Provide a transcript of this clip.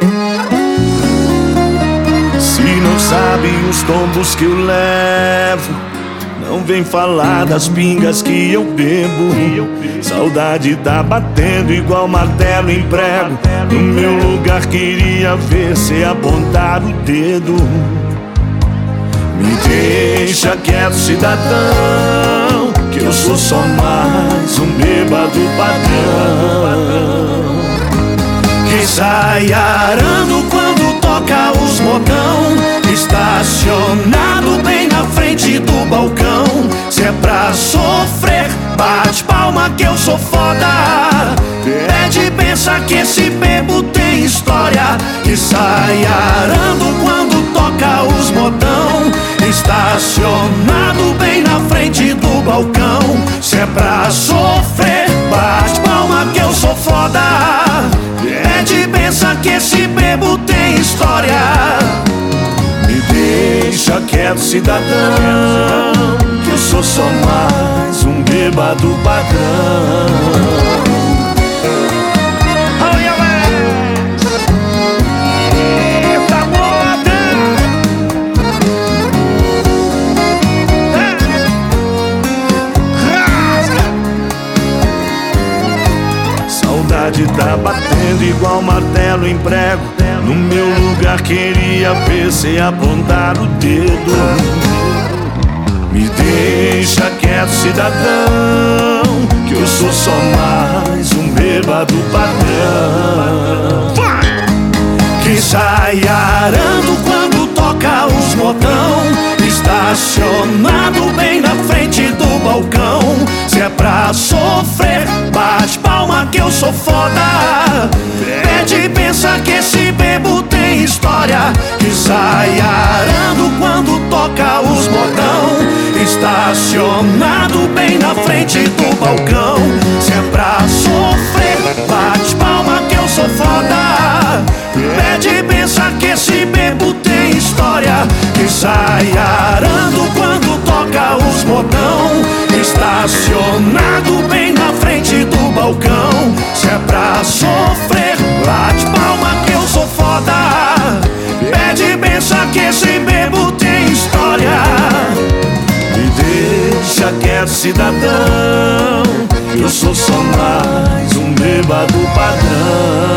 Se não sabem os tombos que eu levo, não vem falar das pingas que eu bebo. Saudade tá batendo igual martelo em prego. No meu lugar queria ver cê apontar o dedo. Me deixa quieto, cidadão, que eu sou só mais um bêbado padrão, que sai arando quando toca os modão, estacionado bem na frente do balcão. Se é pra sofrer, bate palma que eu sou foda. Pede, pensa que esse bebo tem história, que sai arando quando toca os modão, estacionado bem na frente do balcão. Se é pra sofrer, bate palma que eu sou foda. Pede, pensa que esse bebo tem história. Me deixa quieto, cidadão, que eu sou só mais um bêbado padrão. Saudade tá batendo igual martelo em prego. No meu lugar queria ver cê apontar o dedo. Me deixa quieto, cidadão, que eu sou só mais um bêbado padrão, que sai arando quando toca os modão, estacionado bem na frente do balcão. Se é pra sofrer, bate palma que eu sou foda. Pede, pensa que esse bebo tem história, que sai arando quando toca os modão, estacionado bem na frente do balcão. Se é pra sofrer, bate palma que eu sou foda. Pede, pensa que esse bebo tem história, que sai arando quando toca os modão, estacionado bem na frente do balcão. Se é pra sofrer, bate palma que eu sou foda. Pede, pensa que esse bebo tem história. Me deixa quieto, cidadão, que eu sou só mais um bêbado padrão.